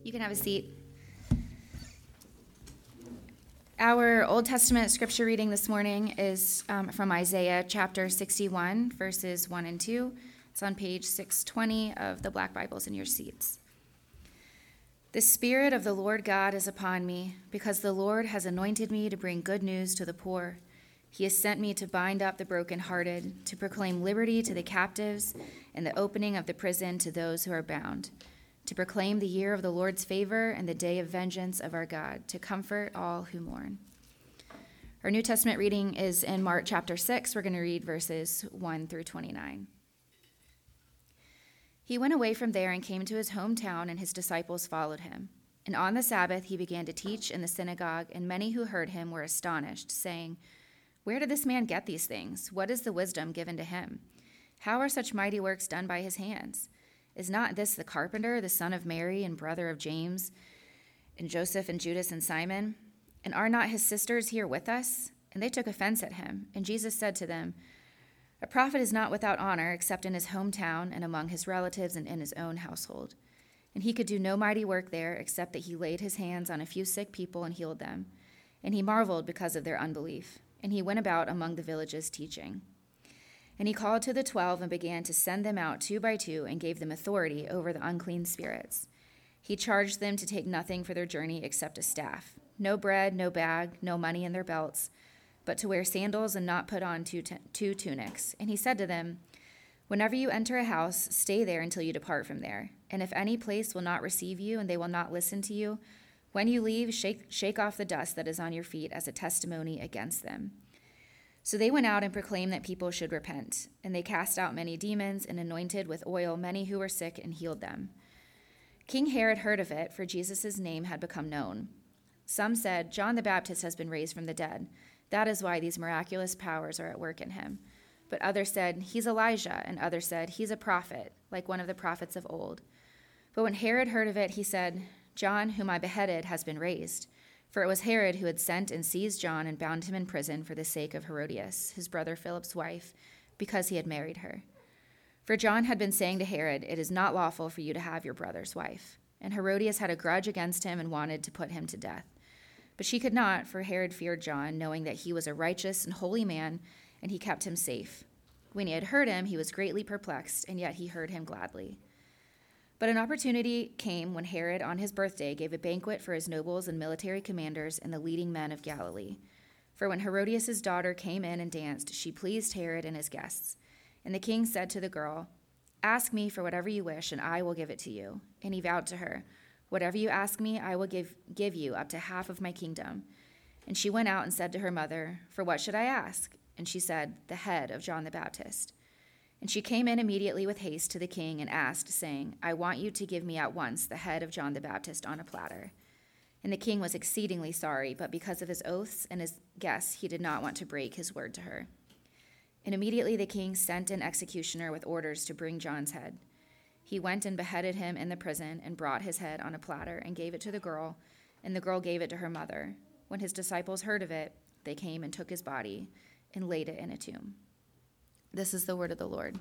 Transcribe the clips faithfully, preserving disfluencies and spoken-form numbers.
You can have a seat. Our Old Testament scripture reading this morning is um, from Isaiah chapter sixty-one, verses one and two. It's on page six twenty of the Black Bibles in your seats. The Spirit of the Lord God is upon me, because the Lord has anointed me to bring good news to the poor. He has sent me to bind up the brokenhearted, to proclaim liberty to the captives, and the opening of the prison to those who are bound, to proclaim the year of the Lord's favor and the day of vengeance of our God, to comfort all who mourn. Our New Testament reading is in Mark chapter six. We're going to read verses one through twenty-nine. He went away from there and came to his hometown, and his disciples followed him. And on the Sabbath he began to teach in the synagogue, and many who heard him were astonished, saying, "Where did this man get these things? What is the wisdom given to him? How are such mighty works done by his hands? Is not this the carpenter, the son of Mary, and brother of James, and Joseph, and Judas, and Simon? And are not his sisters here with us?" And they took offense at him. And Jesus said to them, "A prophet is not without honor except in his hometown and among his relatives and in his own household." And he could do no mighty work there except that he laid his hands on a few sick people and healed them. And he marveled because of their unbelief. And he went about among the villages teaching. And he called to the twelve and began to send them out two by two and gave them authority over the unclean spirits. He charged them to take nothing for their journey except a staff, no bread, no bag, no money in their belts, but to wear sandals and not put on two, t- two tunics. And he said to them, "Whenever you enter a house, stay there until you depart from there. And if any place will not receive you and they will not listen to you, when you leave, shake, shake off the dust that is on your feet as a testimony against them." So they went out and proclaimed that people should repent. And they cast out many demons and anointed with oil many who were sick and healed them. King Herod heard of it, for Jesus' name had become known. Some said, "John the Baptist has been raised from the dead. That is why these miraculous powers are at work in him." But others said, "He's Elijah," and others said, "He's a prophet, like one of the prophets of old." But when Herod heard of it, he said, "John, whom I beheaded, has been raised." For it was Herod who had sent and seized John and bound him in prison for the sake of Herodias, his brother Philip's wife, because he had married her. For John had been saying to Herod, "It is not lawful for you to have your brother's wife." And Herodias had a grudge against him and wanted to put him to death. But she could not, for Herod feared John, knowing that he was a righteous and holy man, and he kept him safe. When he had heard him, he was greatly perplexed, and yet he heard him gladly. But an opportunity came when Herod, on his birthday, gave a banquet for his nobles and military commanders and the leading men of Galilee. For when Herodias' daughter came in and danced, she pleased Herod and his guests. And the king said to the girl, "Ask me for whatever you wish, and I will give it to you." And he vowed to her, "Whatever you ask me, I will give, give you up to half of my kingdom." And she went out and said to her mother, "For what should I ask?" And she said, "The head of John the Baptist." And she came in immediately with haste to the king and asked, saying, "I want you to give me at once the head of John the Baptist on a platter." And the king was exceedingly sorry, but because of his oaths and his guests, he did not want to break his word to her. And immediately the king sent an executioner with orders to bring John's head. He went and beheaded him in the prison and brought his head on a platter and gave it to the girl, and the girl gave it to her mother. When his disciples heard of it, they came and took his body and laid it in a tomb. This is the word of the Lord.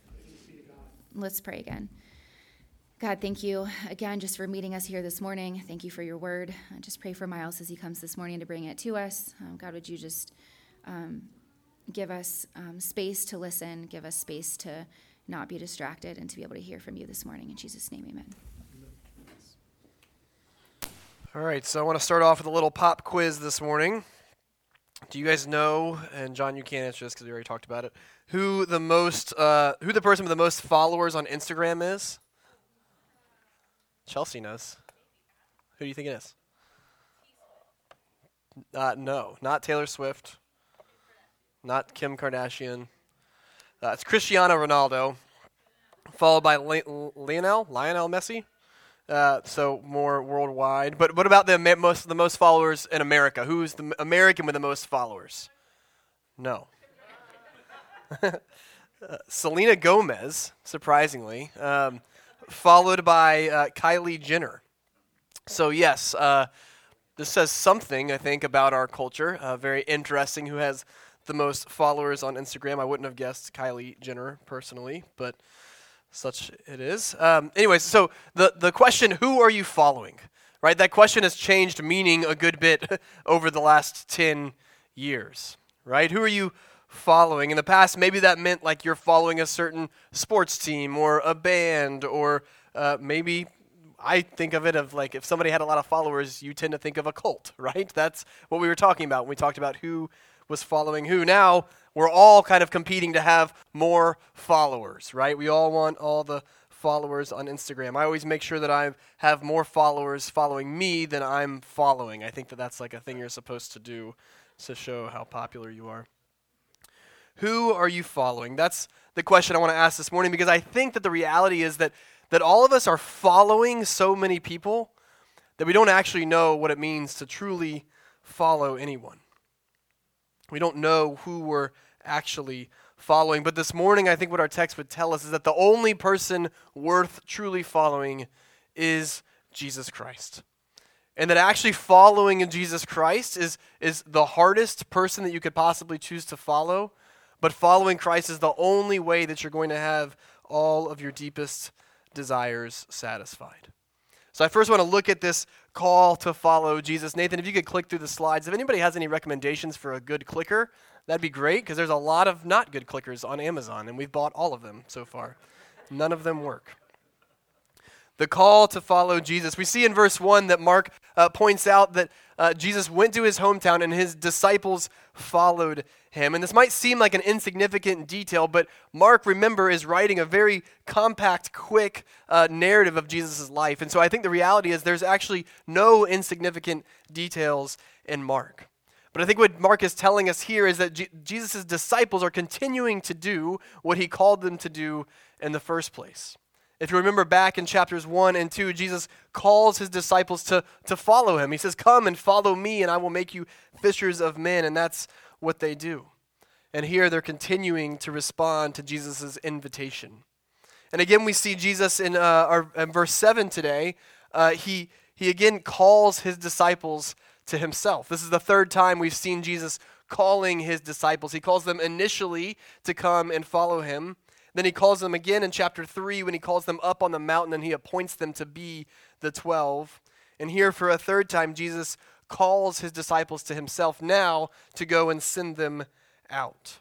Let's pray again. God, thank you again just for meeting us here this morning. Thank you for your word. I just pray for Miles as he comes this morning to bring it to us. Um, God, would you just um, give us um, space to listen, give us space to not be distracted, and to be able to hear from you this morning. In Jesus' name, amen. All right, so I want to start off with a little pop quiz this morning. Do you guys know, and John, you can't answer this because we already talked about it, who the most, uh, who the person with the most followers on Instagram is? Chelsea knows. Who do you think it is? Uh, no, not Taylor Swift, not Kim Kardashian. Uh, it's Cristiano Ronaldo, followed by Le- Lionel, Lionel Messi. Uh, so more worldwide. But what about the most the most followers in America? Who's the American with the most followers? No. uh, Selena Gomez, surprisingly, um, followed by uh, Kylie Jenner. So yes, uh, this says something, I think, about our culture. Uh, very interesting who has the most followers on Instagram. I wouldn't have guessed Kylie Jenner personally, but Such it is. Um, anyways, so the, the question, who are you following? Right? That question has changed meaning a good bit over the last ten years. Right? Who are you following? In the past, maybe that meant like you're following a certain sports team or a band, or uh, maybe I think of it of like if somebody had a lot of followers, you tend to think of a cult, right? That's what we were talking about when we talked about who was following who. Now, we're all kind of competing to have more followers, right? We all want all the followers on Instagram. I always make sure that I have more followers following me than I'm following. I think that that's like a thing you're supposed to do to show how popular you are. Who are you following? That's the question I want to ask this morning, because I think that the reality is that that all of us are following so many people that we don't actually know what it means to truly follow anyone. We don't know who we're actually following. But this morning, I think what our text would tell us is that the only person worth truly following is Jesus Christ. And that actually following Jesus Christ is, is the hardest person that you could possibly choose to follow. But following Christ is the only way that you're going to have all of your deepest desires satisfied. So I first want to look at this call to follow Jesus. Nathan, if you could click through the slides. If anybody has any recommendations for a good clicker, that'd be great, because there's a lot of not good clickers on Amazon, and we've bought all of them so far. None of them work. The call to follow Jesus. We see in verse one that Mark uh, points out that uh, Jesus went to his hometown and his disciples followed him. And this might seem like an insignificant detail, but Mark, remember, is writing a very compact, quick uh, narrative of Jesus' life. And so I think the reality is there's actually no insignificant details in Mark. But I think what Mark is telling us here is that G- Jesus' disciples are continuing to do what he called them to do in the first place. If you remember back in chapters one and two, Jesus calls his disciples to, to follow him. He says, "Come and follow me, and I will make you fishers of men." And that's what they do. And here they're continuing to respond to Jesus' invitation. And again, we see Jesus in, uh, our, in verse seven today. Uh, he, he again calls his disciples to himself. This is the third time we've seen Jesus calling his disciples. He calls them initially to come and follow him. Then he calls them again in chapter three when he calls them up on the mountain and he appoints them to be the twelve. And here for a third time, Jesus calls his disciples to himself now to go and send them out.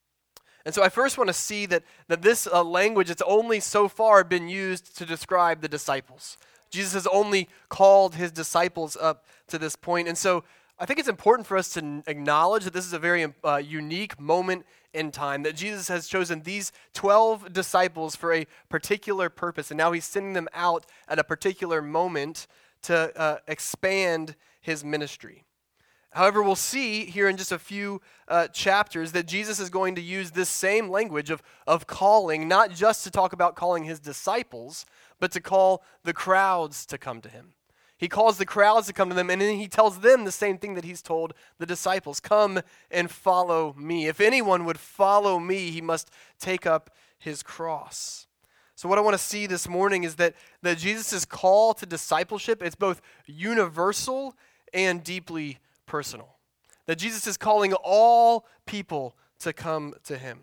And so I first want to see that, that this uh, language, it's only so far been used to describe the disciples. Jesus has only called his disciples up to this point. And so I think it's important for us to n- acknowledge that this is a very uh, unique moment in time, that Jesus has chosen these twelve disciples for a particular purpose, and now he's sending them out at a particular moment to uh, expand his ministry. However, we'll see here in just a few uh, chapters that Jesus is going to use this same language of, of calling, not just to talk about calling his disciples, but to call the crowds to come to him. He calls the crowds to come to them, and then he tells them the same thing that he's told the disciples. "Come and follow me. If anyone would follow me, he must take up his cross." So what I want to see this morning is that, that Jesus' call to discipleship is both universal and deeply personal. That Jesus is calling all people to come to him.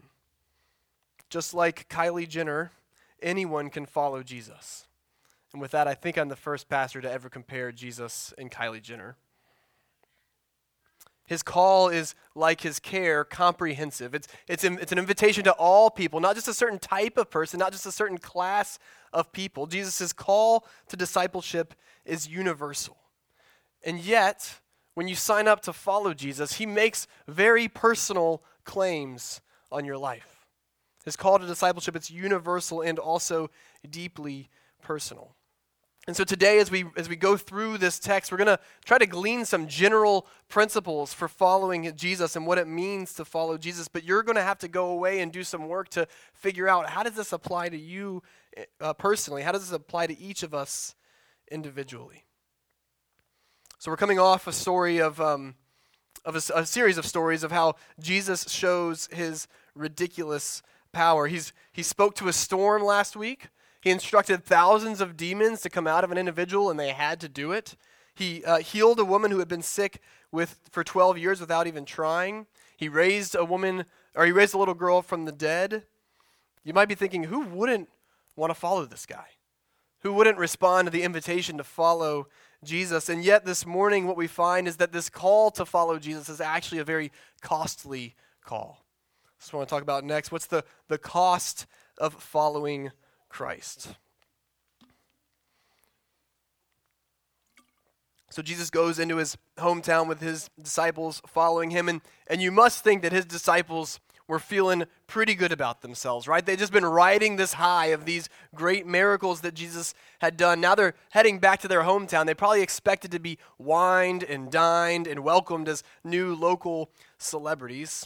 Just like Kylie Jenner, anyone can follow Jesus. And with that, I think I'm the first pastor to ever compare Jesus and Kylie Jenner. His call is, like his care, comprehensive. It's, it's, it's an invitation to all people, not just a certain type of person, not just a certain class of people. Jesus' call to discipleship is universal. And yet, when you sign up to follow Jesus, he makes very personal claims on your life. His call to discipleship, it's universal and also deeply personal. And so today, as we as we go through this text, we're going to try to glean some general principles for following Jesus and what it means to follow Jesus. But you're going to have to go away and do some work to figure out, how does this apply to you uh, personally? How does this apply to each of us individually? So we're coming off a story of um, of a, a series of stories of how Jesus shows his ridiculous power. He's he spoke to a storm last week. He instructed thousands of demons to come out of an individual, and they had to do it. He uh, healed a woman who had been sick with for twelve years without even trying. He raised a woman, or he raised a little girl from the dead. You might be thinking, who wouldn't want to follow this guy? Who wouldn't respond to the invitation to follow Jesus? And yet this morning what we find is that this call to follow Jesus is actually a very costly call. That's what I want to talk about next. What's the, the cost of following Christ? So Jesus goes into his hometown with his disciples following him, and, and you must think that his disciples were feeling pretty good about themselves, right? They'd just been riding this high of these great miracles that Jesus had done. Now they're heading back to their hometown. They probably expected to be wined and dined and welcomed as new local celebrities.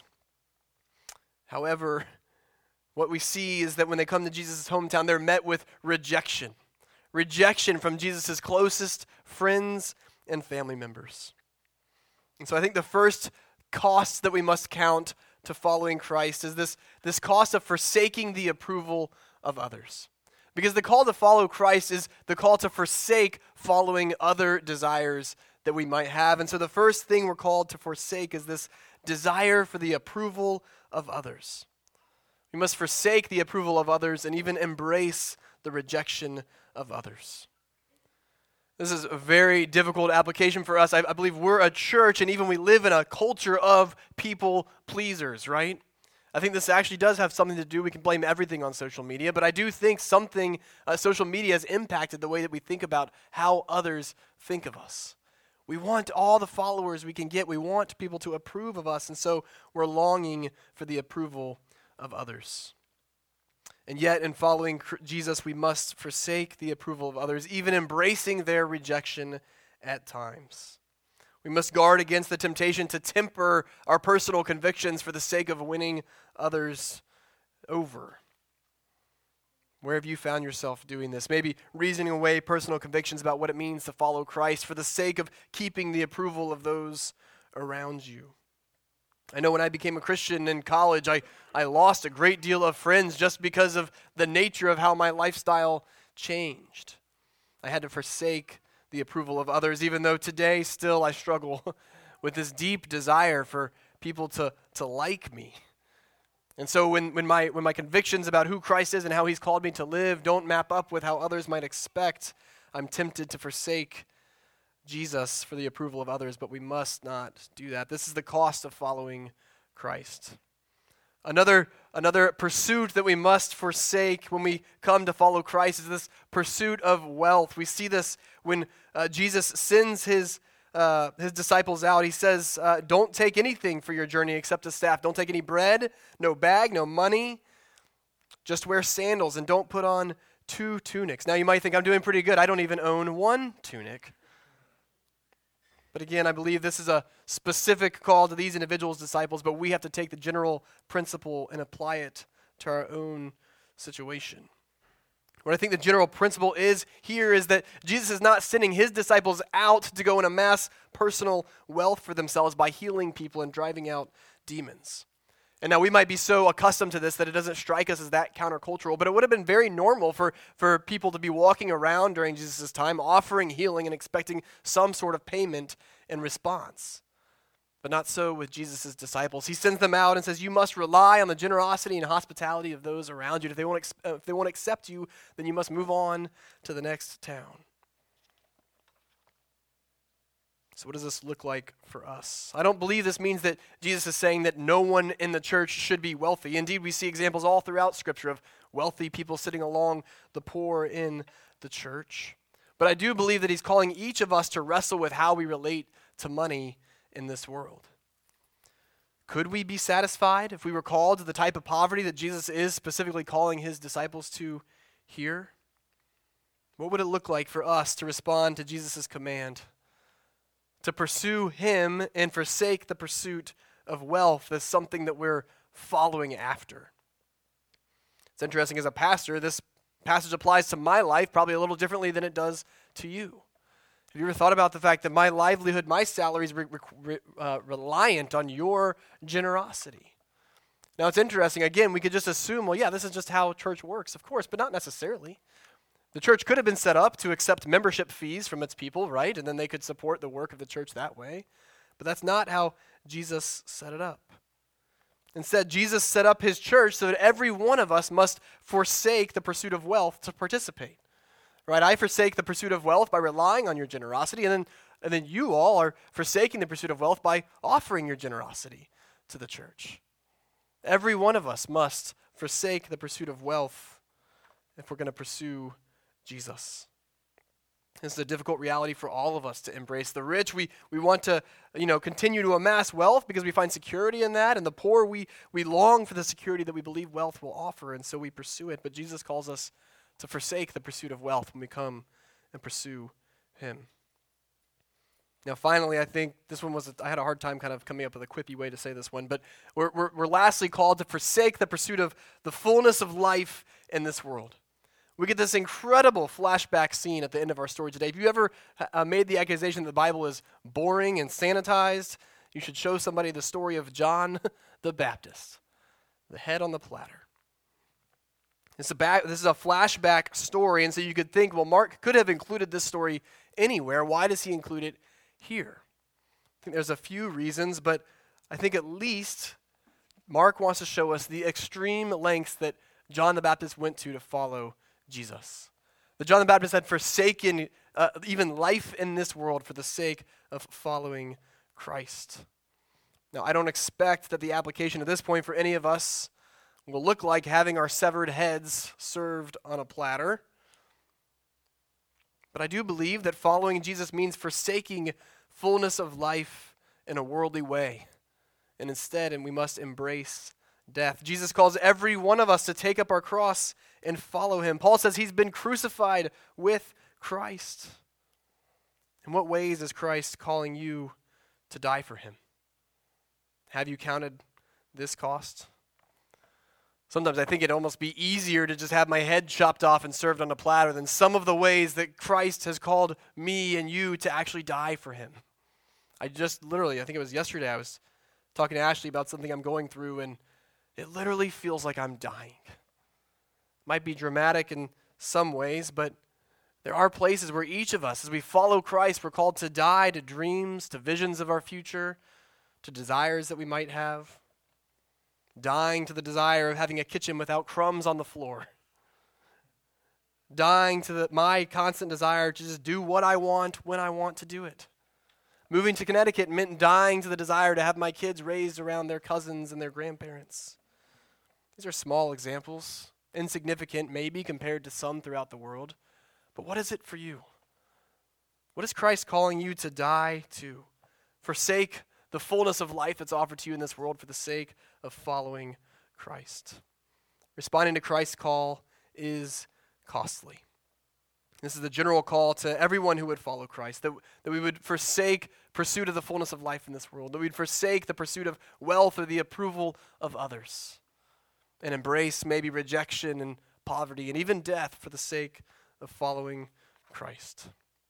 However, what we see is that when they come to Jesus' hometown, they're met with rejection. Rejection from Jesus' closest friends and family members. And so I think the first cost that we must count to following Christ is this, this cost of forsaking the approval of others. Because the call to follow Christ is the call to forsake following other desires that we might have. And so the first thing we're called to forsake is this desire for the approval of others. We must forsake the approval of others and even embrace the rejection of others. This is a very difficult application for us. I, I believe we're a church, and even we live in a culture of people pleasers, right? I think this actually does have something to do. We can blame everything on social media, but I do think something, uh, social media has impacted the way that we think about how others think of us. We want all the followers we can get. We want people to approve of us, and so we're longing for the approval of others. And yet, in following Jesus, we must forsake the approval of others, even embracing their rejection at times. We must guard against the temptation to temper our personal convictions for the sake of winning others over. Where have you found yourself doing this? Maybe reasoning away personal convictions about what it means to follow Christ for the sake of keeping the approval of those around you. I know when I became a Christian in college, I, I lost a great deal of friends just because of the nature of how my lifestyle changed. I had to forsake the approval of others, even though today still I struggle with this deep desire for people to, to like me. And so when, when my when my convictions about who Christ is and how he's called me to live don't map up with how others might expect, I'm tempted to forsake Jesus for the approval of others, but we must not do that. This is the cost of following Christ. Another, another pursuit that we must forsake when we come to follow Christ is this pursuit of wealth. We see this when uh, Jesus sends his uh, his disciples out. He says, uh, don't take anything for your journey except a staff. Don't take any bread, no bag, no money. Just wear sandals and don't put on two tunics. Now you might think I'm doing pretty good. I don't even own one tunic. But again, I believe this is a specific call to these individuals, disciples, but we have to take the general principle and apply it to our own situation. What I think the general principle is here is that Jesus is not sending his disciples out to go and amass personal wealth for themselves by healing people and driving out demons. And now we might be so accustomed to this that it doesn't strike us as that countercultural, but it would have been very normal for, for people to be walking around during Jesus' time, offering healing and expecting some sort of payment in response. But not so with Jesus' disciples. He sends them out and says, you must rely on the generosity and hospitality of those around you. If they won't, ex- if they won't accept you, then you must move on to the next town. So what does this look like for us? I don't believe this means that Jesus is saying that no one in the church should be wealthy. Indeed, we see examples all throughout Scripture of wealthy people sitting along the poor in the church. But I do believe that he's calling each of us to wrestle with how we relate to money in this world. Could we be satisfied if we were called to the type of poverty that Jesus is specifically calling his disciples to here? What would it look like for us to respond to Jesus' command? To pursue him and forsake the pursuit of wealth as something that we're following after. It's interesting, as a pastor, this passage applies to my life probably a little differently than it does to you. Have you ever thought about the fact that my livelihood, my salary is re- re- uh, reliant on your generosity? Now it's interesting, again, we could just assume, well, yeah, this is just how church works, of course, but not necessarily. The church could have been set up to accept membership fees from its people, right? And then they could support the work of the church that way. But that's not how Jesus set it up. Instead, Jesus set up his church so that every one of us must forsake the pursuit of wealth to participate. Right? I forsake the pursuit of wealth by relying on your generosity, and then, and then you all are forsaking the pursuit of wealth by offering your generosity to the church. Every one of us must forsake the pursuit of wealth if we're going to pursue Jesus. This is a difficult reality for all of us to embrace. The rich, we, we want to, you know, continue to amass wealth because we find security in that. And the poor, we, we long for the security that we believe wealth will offer, and so we pursue it. But Jesus calls us to forsake the pursuit of wealth when we come and pursue him. Now, finally, I think this one was, a, I had a hard time kind of coming up with a quippy way to say this one, but we're, we're, we're lastly called to forsake the pursuit of the fullness of life in this world. We get this incredible flashback scene at the end of our story today. If you ever uh, made the accusation that the Bible is boring and sanitized, you should show somebody the story of John the Baptist, the head on the platter. It's a back, this is a flashback story, and so you could think, well, Mark could have included this story anywhere. Why does he include it here? I think there's a few reasons, but I think at least Mark wants to show us the extreme lengths that John the Baptist went to to follow Jesus. That John the Baptist had forsaken uh, even life in this world for the sake of following Christ. Now, I don't expect that the application at this point for any of us will look like having our severed heads served on a platter. But I do believe that following Jesus means forsaking fullness of life in a worldly way. And instead, and we must embrace death. Jesus calls every one of us to take up our cross and follow him. Paul says he's been crucified with Christ. In what ways is Christ calling you to die for him? Have you counted this cost? Sometimes I think it'd almost be easier to just have my head chopped off and served on a platter than some of the ways that Christ has called me and you to actually die for him. I just literally, I think it was yesterday, I was talking to Ashley about something I'm going through, and it literally feels like I'm dying. Might be dramatic in some ways, but there are places where each of us, as we follow Christ, we're called to die to dreams, to visions of our future, to desires that we might have. Dying to the desire of having a kitchen without crumbs on the floor. Dying to the, my constant desire to just do what I want when I want to do it. Moving to Connecticut meant dying to the desire to have my kids raised around their cousins and their grandparents. These are small examples, insignificant maybe compared to some throughout the world. But what is it for you? What is Christ calling you to die to? Forsake the fullness of life that's offered to you in this world for the sake of following Christ. Responding to Christ's call is costly. This is the general call to everyone who would follow Christ, that, that we would forsake pursuit of the fullness of life in this world, that we'd forsake the pursuit of wealth or the approval of others, and embrace maybe rejection and poverty and even death for the sake of following Christ.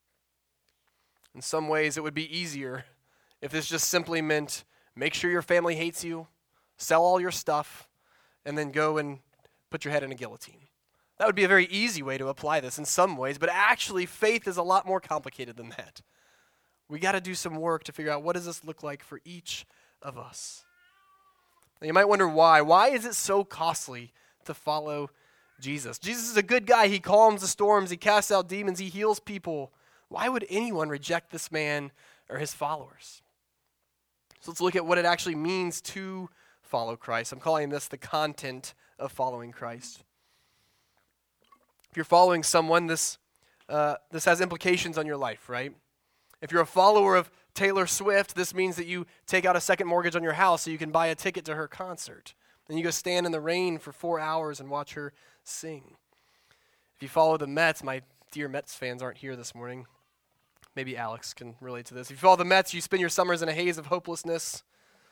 In some ways, it would be easier if this just simply meant make sure your family hates you, sell all your stuff, and then go and put your head in a guillotine. That would be a very easy way to apply this in some ways, but actually faith is a lot more complicated than that. We got to do some work to figure out what does this look like for each of us. Now you might wonder why. Why is it so costly to follow Jesus? Jesus is a good guy. He calms the storms. He casts out demons. He heals people. Why would anyone reject this man or his followers? So let's look at what it actually means to follow Christ. I'm calling this the content of following Christ. If you're following someone, this uh, this has implications on your life, right? If you're a follower of Taylor Swift, this means that you take out a second mortgage on your house so you can buy a ticket to her concert. Then you go stand in the rain for four hours and watch her sing. If you follow the Mets, my dear Mets fans aren't here this morning. Maybe Alex can relate to this. If you follow the Mets, you spend your summers in a haze of hopelessness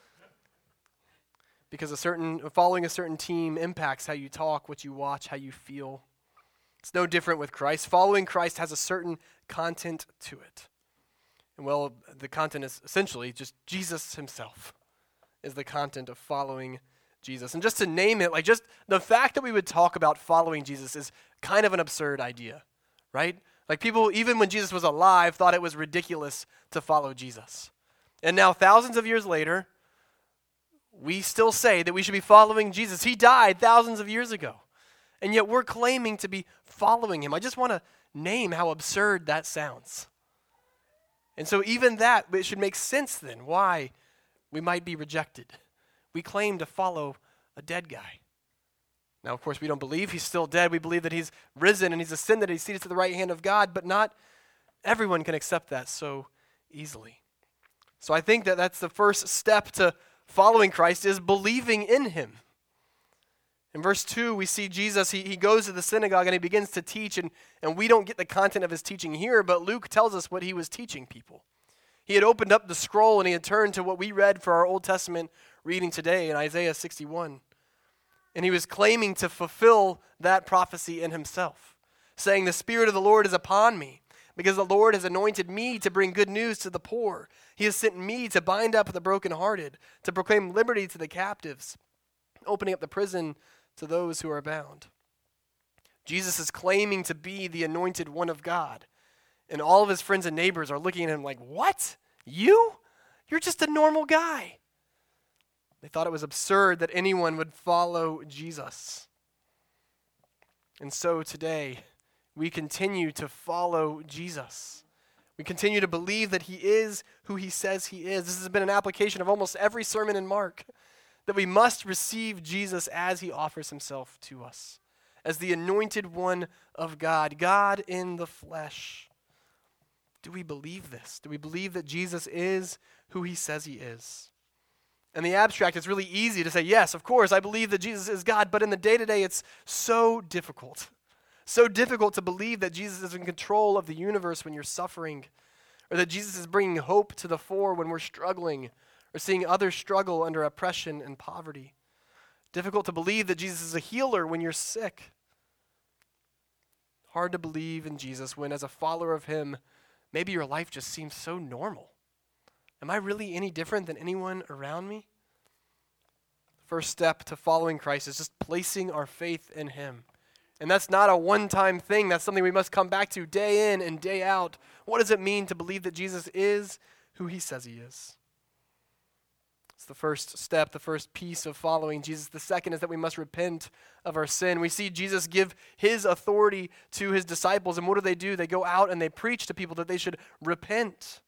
because a certain following a certain team impacts how you talk, what you watch, how you feel. It's no different with Christ. Following Christ has a certain content to it. And well, the content is essentially just Jesus himself is the content of following Jesus. And just to name it, like just the fact that we would talk about following Jesus is kind of an absurd idea, right? Like people, even when Jesus was alive, thought it was ridiculous to follow Jesus. And now thousands of years later, we still say that we should be following Jesus. He died thousands of years ago, and yet we're claiming to be following him. I just want to name how absurd that sounds. And so even that, it should make sense then why we might be rejected. We claim to follow a dead guy. Now, of course, we don't believe he's still dead. We believe that he's risen and he's ascended, he's seated to the right hand of God, but not everyone can accept that so easily. So I think that that's the first step to following Christ, is believing in him. In verse two, we see Jesus, he, he goes to the synagogue and he begins to teach, and, and we don't get the content of his teaching here, but Luke tells us what he was teaching people. He had opened up the scroll and he had turned to what we read for our Old Testament reading today in Isaiah sixty-one. And he was claiming to fulfill that prophecy in himself, saying, "The Spirit of the Lord is upon me, because the Lord has anointed me to bring good news to the poor. He has sent me to bind up the brokenhearted, to proclaim liberty to the captives, opening up the prison to those who are bound." Jesus is claiming to be the anointed one of God. And all of his friends and neighbors are looking at him like, "What? You? You're just a normal guy." They thought it was absurd that anyone would follow Jesus. And so today, we continue to follow Jesus. We continue to believe that he is who he says he is. This has been an application of almost every sermon in Mark, that we must receive Jesus as he offers himself to us, as the anointed one of God, God in the flesh. Do we believe this? Do we believe that Jesus is who he says he is? In the abstract, it's really easy to say, yes, of course, I believe that Jesus is God, but in the day-to-day, it's so difficult. So difficult to believe that Jesus is in control of the universe when you're suffering, or that Jesus is bringing hope to the fore when we're struggling, or seeing others struggle under oppression and poverty. Difficult to believe that Jesus is a healer when you're sick. Hard to believe in Jesus when, as a follower of him, maybe your life just seems so normal. Am I really any different than anyone around me? The first step to following Christ is just placing our faith in him. And that's not a one-time thing. That's something we must come back to day in and day out. What does it mean to believe that Jesus is who he says he is? It's the first step, the first piece of following Jesus. The second is that we must repent of our sin. We see Jesus give his authority to his disciples, and what do they do? They go out and they preach to people that they should repent.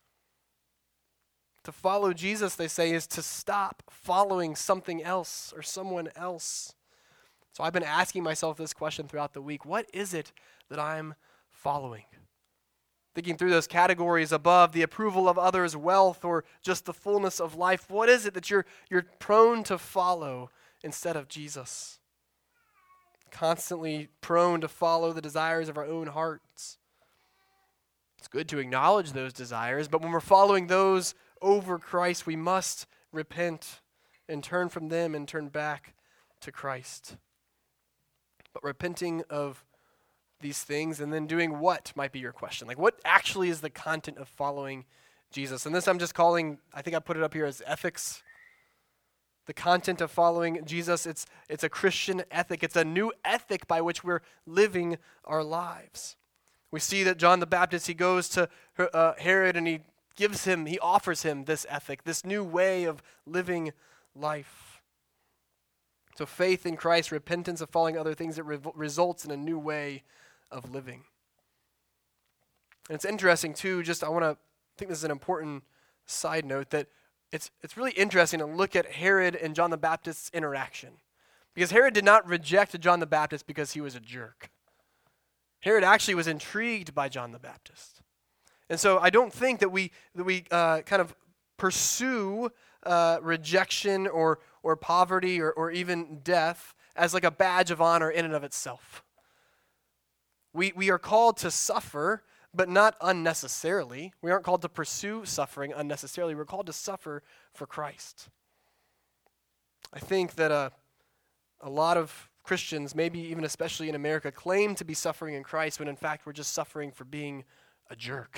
To follow Jesus, they say, is to stop following something else or someone else. So I've been asking myself this question throughout the week. What is it that I'm following? Thinking through those categories above, the approval of others, wealth, or just the fullness of life. What is it that you're, you're prone to follow instead of Jesus? Constantly prone to follow the desires of our own hearts. It's good to acknowledge those desires, but when we're following those over Christ, we must repent and turn from them and turn back to Christ. But repenting of these things and then doing what might be your question. Like, what actually is the content of following Jesus? And this I'm just calling, I think I put it up here as ethics. The content of following Jesus, it's, it's a Christian ethic. It's a new ethic by which we're living our lives. We see that John the Baptist, he goes to uh, Herod and he gives him, he offers him this ethic, this new way of living life. So faith in Christ, repentance of following other things, it re- results in a new way of living. And it's interesting too, just I want to, I think this is an important side note, that it's it's really interesting to look at Herod and John the Baptist's interaction. Because Herod did not reject John the Baptist because he was a jerk. Herod actually was intrigued by John the Baptist. And so I don't think that we that we uh, kind of pursue uh, rejection or or poverty or, or even death as like a badge of honor in and of itself. We we are called to suffer, but not unnecessarily. We aren't called to pursue suffering unnecessarily. We're called to suffer for Christ. I think that uh, a lot of Christians, maybe even especially in America, claim to be suffering in Christ when in fact we're just suffering for being a jerk.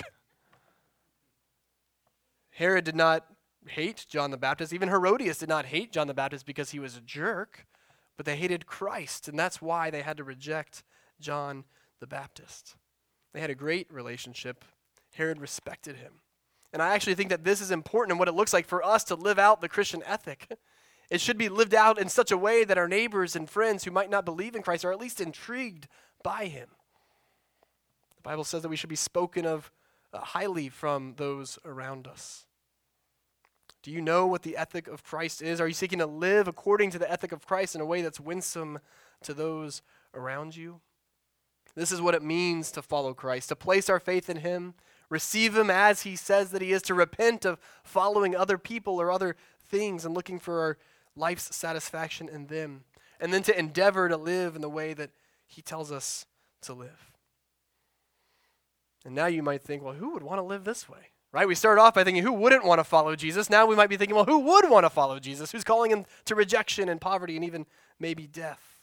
Herod did not hate John the Baptist. Even Herodias did not hate John the Baptist because he was a jerk, but they hated Christ, and that's why they had to reject John the Baptist. They had a great relationship. Herod respected him. And I actually think that this is important in what it looks like for us to live out the Christian ethic. It should be lived out in such a way that our neighbors and friends who might not believe in Christ are at least intrigued by him. The Bible says that we should be spoken of uh, highly from those around us. Do you know what the ethic of Christ is? Are you seeking to live according to the ethic of Christ in a way that's winsome to those around you? This is what it means to follow Christ, to place our faith in him, receive him as he says that he is, to repent of following other people or other things and looking for our life's satisfaction in them, and then to endeavor to live in the way that he tells us to live. And now you might think, well, who would want to live this way? Right? We started off by thinking, who wouldn't want to follow Jesus? Now we might be thinking, well, who would want to follow Jesus? Who's calling him to rejection and poverty and even maybe death?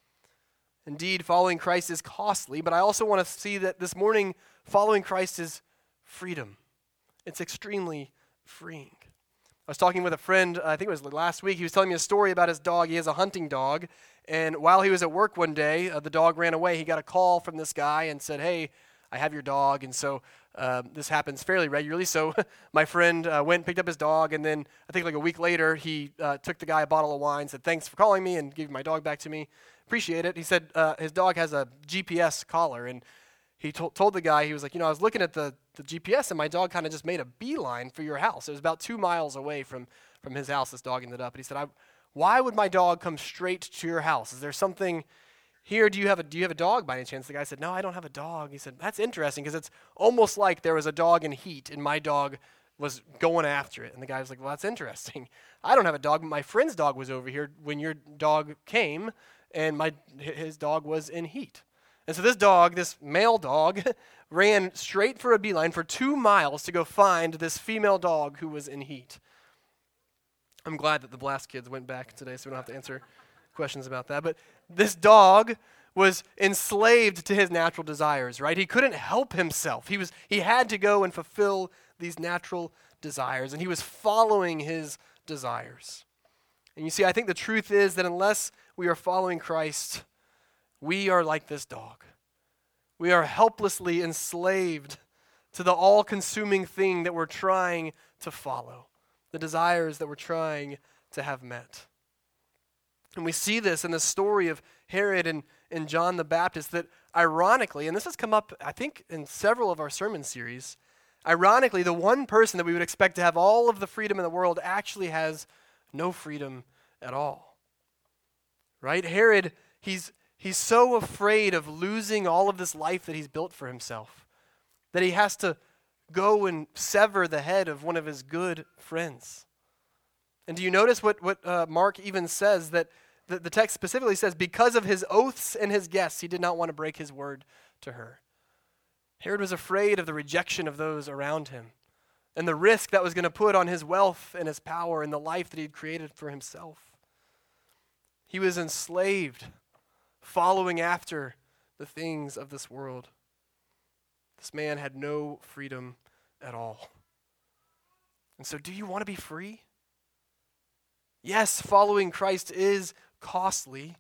Indeed, following Christ is costly, but I also want to see that this morning, following Christ is freedom. It's extremely freeing. I was talking with a friend, I think it was last week. He was telling me a story about his dog. He has a hunting dog, and while he was at work one day, uh, the dog ran away. He got a call from this guy and said, hey, I have your dog, and so uh, this happens fairly regularly. So my friend uh, went and picked up his dog, and then I think like a week later, he uh, took the guy a bottle of wine, said, thanks for calling me, and gave my dog back to me. Appreciate it. He said uh, his dog has a G P S collar, and he to- told the guy, he was like, you know, I was looking at the, the G P S, and my dog kind of just made a beeline for your house. It was about two miles away from, from his house, this dog ended up. And he said, I, why would my dog come straight to your house? Is there something here? Do you have a do you have a dog by any chance? The guy said, no, I don't have a dog. He said, that's interesting, because it's almost like there was a dog in heat, and my dog was going after it. And the guy was like, well, that's interesting. I don't have a dog, but my friend's dog was over here when your dog came, and my his dog was in heat. And so this dog, this male dog, ran straight for a beeline for two miles to go find this female dog who was in heat. I'm glad that the Blast kids went back today so we don't have to answer questions about that. But this dog was enslaved to his natural desires, right? He couldn't help himself. He was he had to go and fulfill these natural desires, and he was following his desires. And you see, I think the truth is that unless we are following Christ, we are like this dog. We are helplessly enslaved to the all-consuming thing that we're trying to follow, the desires that we're trying to have met. And we see this in the story of Herod and, and John the Baptist, that ironically, and this has come up, I think, in several of our sermon series, ironically, the one person that we would expect to have all of the freedom in the world actually has no freedom at all. Right? Herod, he's he's so afraid of losing all of this life that he's built for himself that he has to go and sever the head of one of his good friends. And do you notice what, what uh, Mark even says, that the, the text specifically says, because of his oaths and his guests, he did not want to break his word to her. Herod was afraid of the rejection of those around him and the risk that was going to put on his wealth and his power and the life that he'd created for himself. He was enslaved, following after the things of this world. This man had no freedom at all. And so, do you want to be free? Yes, following Christ is costly,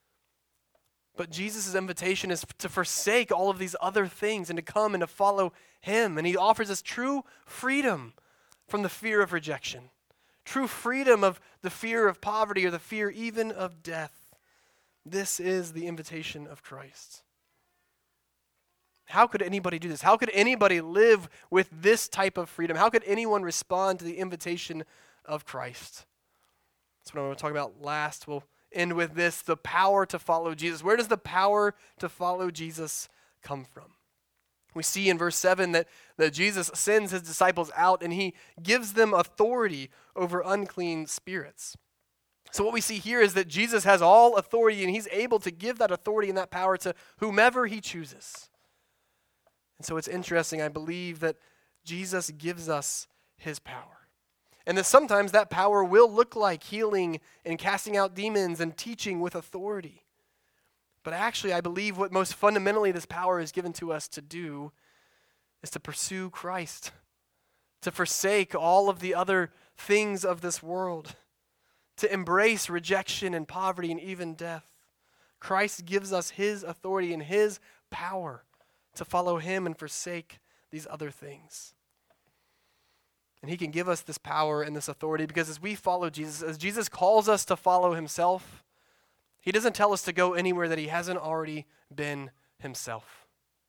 but Jesus' invitation is to forsake all of these other things and to come and to follow him. And he offers us true freedom from the fear of rejection. True freedom of the fear of poverty or the fear even of death. This is the invitation of Christ. How could anybody do this? How could anybody live with this type of freedom? How could anyone respond to the invitation of Christ? That's what I want to talk about last. We'll end with this, the power to follow Jesus. Where does the power to follow Jesus come from? We see in verse seven that, that Jesus sends his disciples out and he gives them authority over unclean spirits. So what we see here is that Jesus has all authority and he's able to give that authority and that power to whomever he chooses. And so it's interesting, I believe, that Jesus gives us his power. And that sometimes that power will look like healing and casting out demons and teaching with authority. But actually, I believe what most fundamentally this power is given to us to do is to pursue Christ, to forsake all of the other things of this world, to embrace rejection and poverty and even death. Christ gives us his authority and his power to follow him and forsake these other things. And he can give us this power and this authority because as we follow Jesus, as Jesus calls us to follow himself, he doesn't tell us to go anywhere that he hasn't already been himself.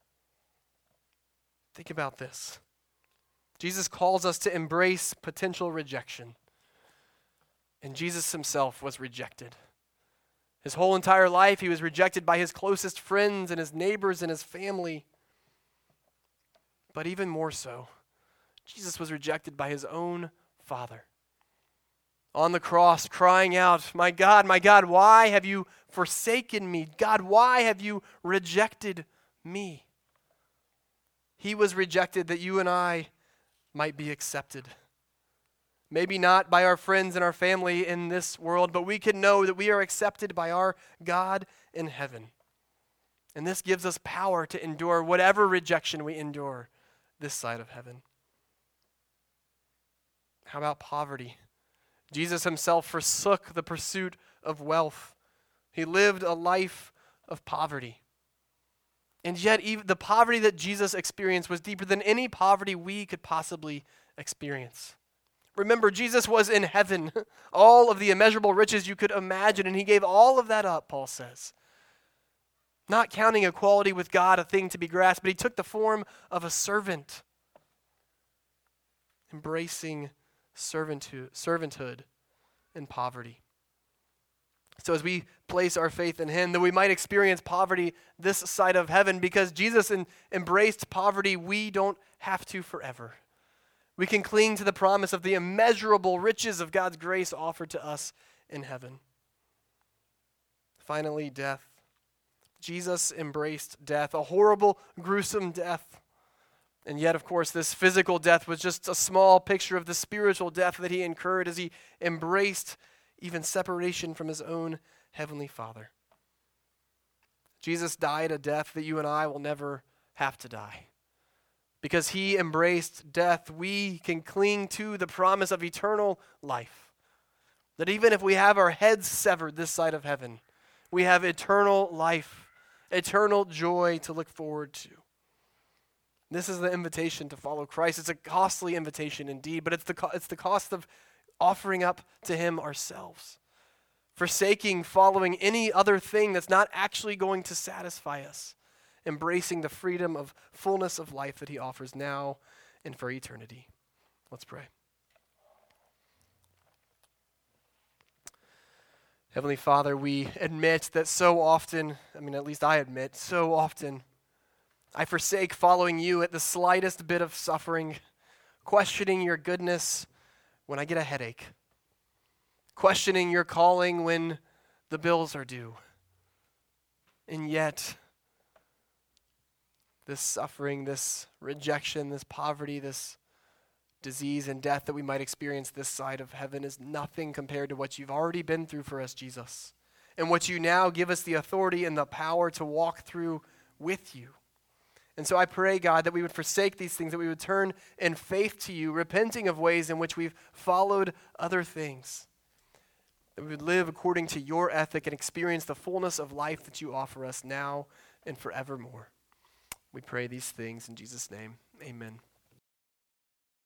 Think about this. Jesus calls us to embrace potential rejection. And Jesus himself was rejected. His whole entire life, he was rejected by his closest friends and his neighbors and his family. But even more so, Jesus was rejected by his own Father. On the cross, crying out, "My God, my God, why have you forsaken me? God, why have you rejected me?" He was rejected that you and I might be accepted. Maybe not by our friends and our family in this world, but we can know that we are accepted by our God in heaven. And this gives us power to endure whatever rejection we endure this side of heaven. How about poverty? Jesus himself forsook the pursuit of wealth. He lived a life of poverty. And yet, even the poverty that Jesus experienced was deeper than any poverty we could possibly experience. Remember, Jesus was in heaven, all of the immeasurable riches you could imagine, and he gave all of that up, Paul says. Not counting equality with God a thing to be grasped, but he took the form of a servant, embracing servanthood, servanthood and poverty. So as we place our faith in him, that we might experience poverty this side of heaven, because Jesus in, embraced poverty, we don't have to forever. We can cling to the promise of the immeasurable riches of God's grace offered to us in heaven. Finally, death. Jesus embraced death, a horrible, gruesome death. And yet, of course, this physical death was just a small picture of the spiritual death that he incurred as he embraced even separation from his own heavenly Father. Jesus died a death that you and I will never have to die. Because he embraced death, we can cling to the promise of eternal life. That even if we have our heads severed this side of heaven, we have eternal life, eternal joy to look forward to. This is the invitation to follow Christ. It's a costly invitation indeed, but it's the co- it's the cost of offering up to him ourselves, forsaking following any other thing that's not actually going to satisfy us, embracing the freedom of fullness of life that he offers now and for eternity. Let's pray. Heavenly Father, we admit that so often, I mean, at least I admit, so often, I forsake following you at the slightest bit of suffering, questioning your goodness when I get a headache, questioning your calling when the bills are due. And yet, this suffering, this rejection, this poverty, this disease and death that we might experience this side of heaven is nothing compared to what you've already been through for us, Jesus, and what you now give us the authority and the power to walk through with you. And so I pray, God, that we would forsake these things, that we would turn in faith to you, repenting of ways in which we've followed other things, that we would live according to your ethic and experience the fullness of life that you offer us now and forevermore. We pray these things in Jesus' name. Amen.